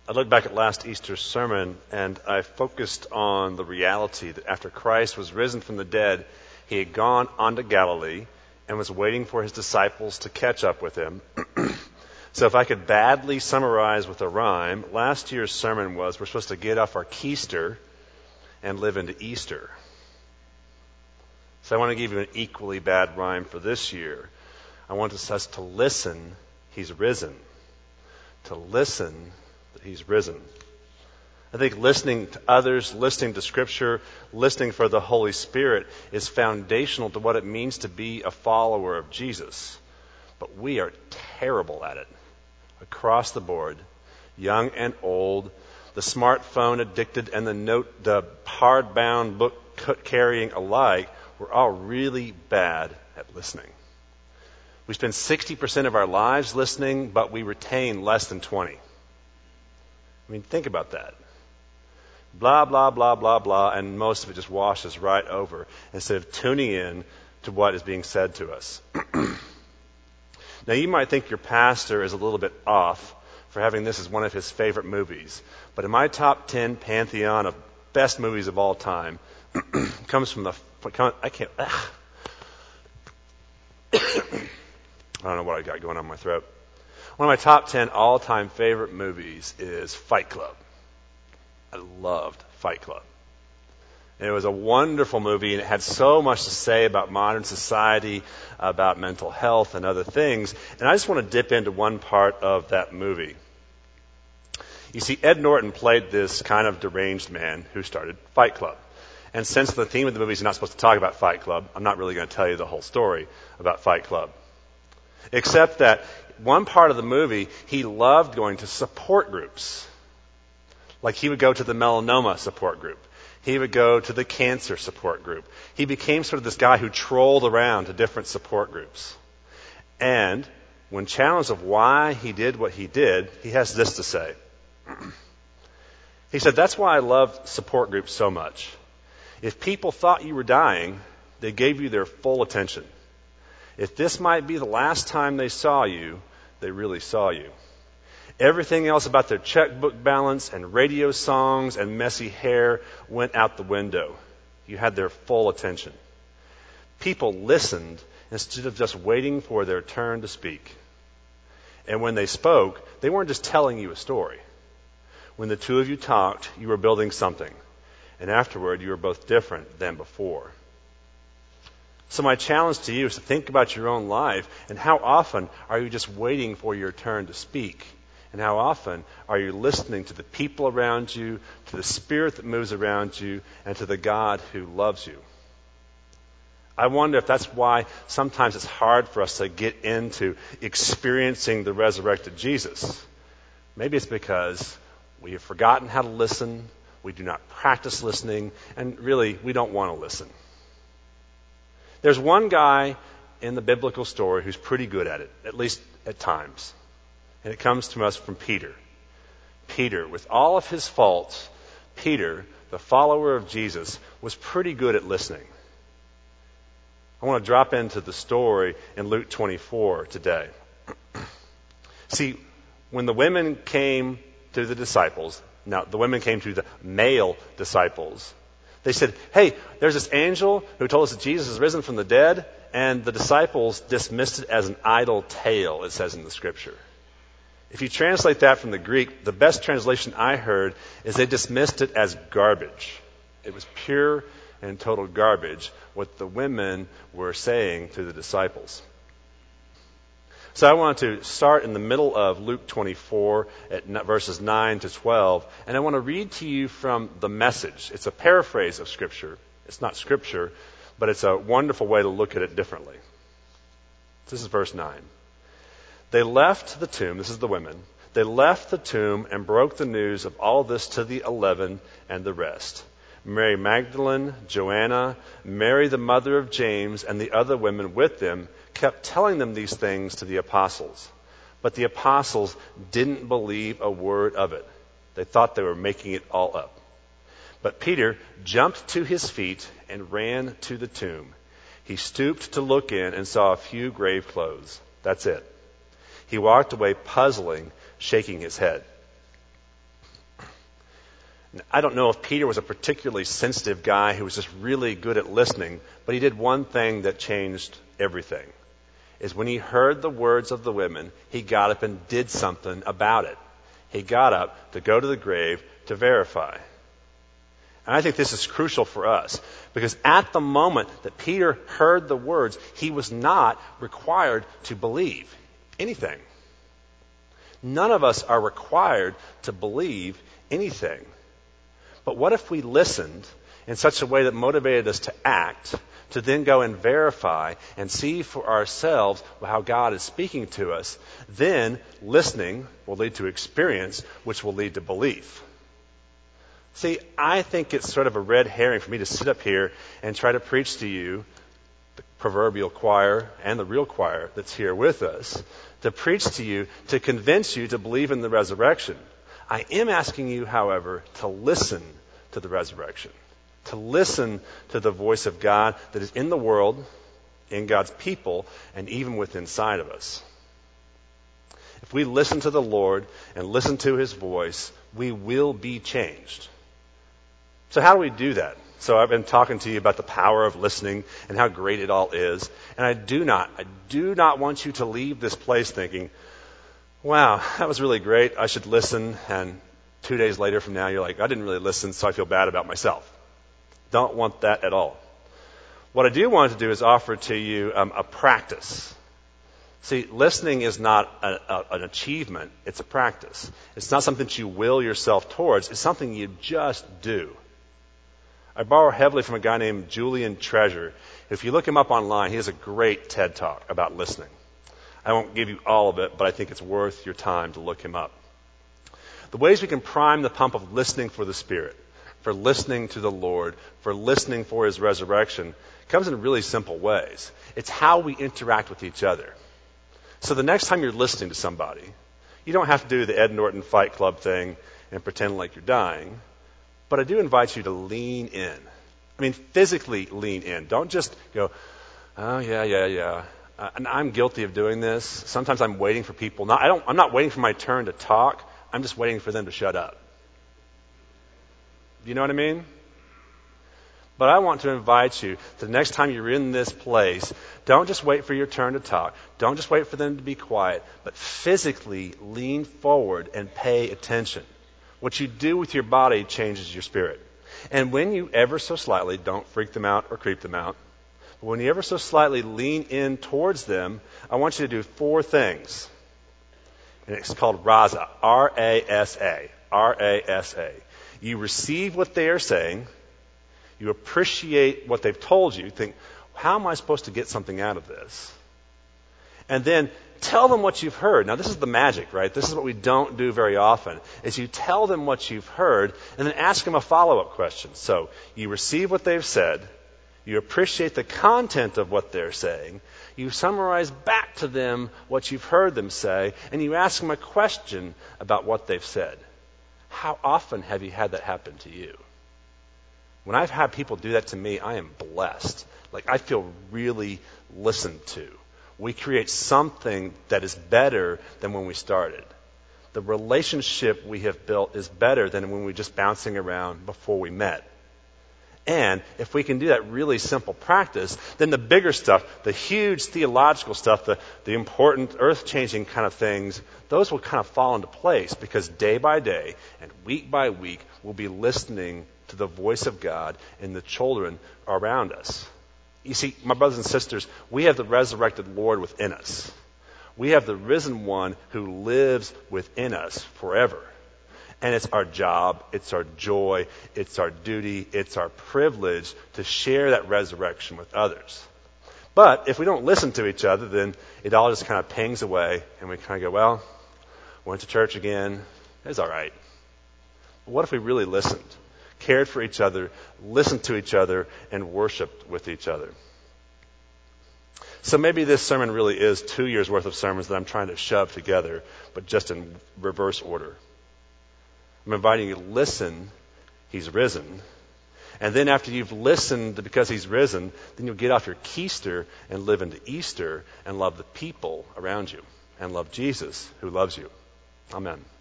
I looked back at last Easter's sermon, and I focused on the reality that after Christ was risen from the dead, he had gone on to Galilee and was waiting for his disciples to catch up with him. So if I could badly summarize with a rhyme, last year's sermon was we're supposed to get off our keister and live into Easter. So I want to give you an equally bad rhyme for this year. I want us to listen, he's risen. To listen that he's risen. I think listening to others, listening to Scripture, listening for the Holy Spirit is foundational to what it means to be a follower of Jesus. But we are terrible at it. Across the board, young and old, the smartphone addicted and the hardbound book carrying alike, we're all really bad at listening. We spend 60% of our lives listening, but we retain less than 20. I mean, think about that. Blah, blah, blah, blah, blah, and most of it just washes right over instead of tuning in to what is being said to us. Now, you might think your pastor is a little bit off for having this as one of his favorite movies, but in my top 10 pantheon of best movies of all time comes from I don't know what I got going on in my throat. One of my top 10 all-time favorite movies is Fight Club. I loved Fight Club. And it was a wonderful movie, and it had so much to say about modern society, about mental health and other things. And I just want to dip into one part of that movie. You see, Ed Norton played this kind of deranged man who started Fight Club. And since the theme of the movie is not supposed to talk about Fight Club, I'm not really going to tell you the whole story about Fight Club. Except that one part of the movie, he loved going to support groups. Like he would go to the melanoma support group. He would go to the cancer support group. He became sort of this guy who trolled around to different support groups. And when challenged of why he did what he did, he has this to say. He said, "That's why I love support groups so much. If people thought you were dying, they gave you their full attention. If this might be the last time they saw you, they really saw you. Everything else about their checkbook balance and radio songs and messy hair went out the window. You had their full attention. People listened instead of just waiting for their turn to speak. And when they spoke, they weren't just telling you a story. When the two of you talked, you were building something. And afterward, you were both different than before." So my challenge to you is to think about your own life and how often are you just waiting for your turn to speak? And how often are you listening to the people around you, to the Spirit that moves around you, and to the God who loves you? I wonder if that's why sometimes it's hard for us to get into experiencing the resurrected Jesus. Maybe it's because we have forgotten how to listen, we do not practice listening, and really, we don't want to listen. There's one guy in the biblical story who's pretty good at it, at least at times. And it comes to us from Peter. Peter, with all of his faults, Peter, the follower of Jesus, was pretty good at listening. I want to drop into the story in Luke 24 today. See, when the women came to the disciples, now the women came to the male disciples, they said, "Hey, there's this angel who told us that Jesus is risen from the dead," and the disciples dismissed it as an idle tale, it says in the Scripture. If you translate that from the Greek, the best translation I heard is they dismissed it as garbage. It was pure and total garbage, what the women were saying to the disciples. So I want to start in the middle of Luke 24 at verses 9 to 12, and I want to read to you from the Message. It's a paraphrase of Scripture. It's not Scripture, but it's a wonderful way to look at it differently. This is verse 9. They left the tomb, this is the women, they left the tomb and broke the news of all this to the 11 and the rest. Mary Magdalene, Joanna, Mary the mother of James, and the other women with them kept telling them these things to the apostles. But the apostles didn't believe a word of it. They thought they were making it all up. But Peter jumped to his feet and ran to the tomb. He stooped to look in and saw a few grave clothes. That's it. He walked away puzzling, shaking his head. I don't know if Peter was a particularly sensitive guy who was just really good at listening, but he did one thing that changed everything. Is when he heard the words of the women, he got up and did something about it. He got up to go to the grave to verify. And I think this is crucial for us, because at the moment that Peter heard the words, he was not required to believe anything. None of us are required to believe anything. But what if we listened in such a way that motivated us to act, to then go and verify and see for ourselves how God is speaking to us? Then listening will lead to experience, which will lead to belief. See, I think it's sort of a red herring for me to sit up here and try to preach to you, the proverbial choir and the real choir that's here with us, to preach to you, to convince you to believe in the resurrection. I am asking you, however, to listen to the resurrection, to listen to the voice of God that is in the world, in God's people, and even within inside of us. If we listen to the Lord and listen to His voice, we will be changed. So how do we do that? So I've been talking to you about the power of listening and how great it all is. And I do not want you to leave this place thinking, wow, that was really great. I should listen. And 2 days later from now, you're like, I didn't really listen, so I feel bad about myself. Don't want that at all. What I do want to do is offer to you a practice. See, listening is not an achievement. It's a practice. It's not something that you will yourself towards. It's something you just do. I borrow heavily from a guy named Julian Treasure. If you look him up online, he has a great TED Talk about listening. I won't give you all of it, but I think it's worth your time to look him up. The ways we can prime the pump of listening for the Spirit, for listening to the Lord, for listening for His resurrection, comes in really simple ways. It's how we interact with each other. So the next time you're listening to somebody, you don't have to do the Ed Norton Fight Club thing and pretend like you're dying, but I do invite you to lean in. I mean, physically lean in. Don't just go, oh, yeah. And I'm guilty of doing this. Sometimes I'm waiting for people. I'm not waiting for my turn to talk. I'm just waiting for them to shut up. You know what I mean? But I want to invite you to the next time you're in this place, don't just wait for your turn to talk. Don't just wait for them to be quiet, but physically lean forward and pay attention. What you do with your body changes your spirit. And when you ever so slightly, don't freak them out or creep them out, but when you ever so slightly lean in towards them, I want you to do 4 things. And it's called RASA, R-A-S-A, R-A-S-A. You receive what they are saying. You appreciate what they've told you. Think, how am I supposed to get something out of this? And then tell them what you've heard. Now, this is the magic, right? This is what we don't do very often, is you tell them what you've heard and then ask them a follow-up question. So you receive what they've said. You appreciate the content of what they're saying. You summarize back to them what you've heard them say, and you ask them a question about what they've said. How often have you had that happen to you? When I've had people do that to me, I am blessed. Like, I feel really listened to. We create something that is better than when we started. The relationship we have built is better than when we were just bouncing around before we met. And if we can do that really simple practice, then the bigger stuff, the huge theological stuff, the important earth-changing kind of things, those will kind of fall into place, because day by day and week by week, we'll be listening to the voice of God in the children around us. You see, my brothers and sisters, we have the resurrected Lord within us. We have the risen one who lives within us forever. And it's our job, it's our joy, it's our duty, it's our privilege to share that resurrection with others. But if we don't listen to each other, then it all just kind of pings away, and we kind of go, well, went to church again, it's all right. But what if we really listened, cared for each other, listened to each other, and worshiped with each other? So maybe this sermon really is 2 years worth of sermons that I'm trying to shove together, but just in reverse order. I'm inviting you to listen. He's risen. And then after you've listened because He's risen, then you'll get off your keister and live into Easter and love the people around you and love Jesus who loves you. Amen.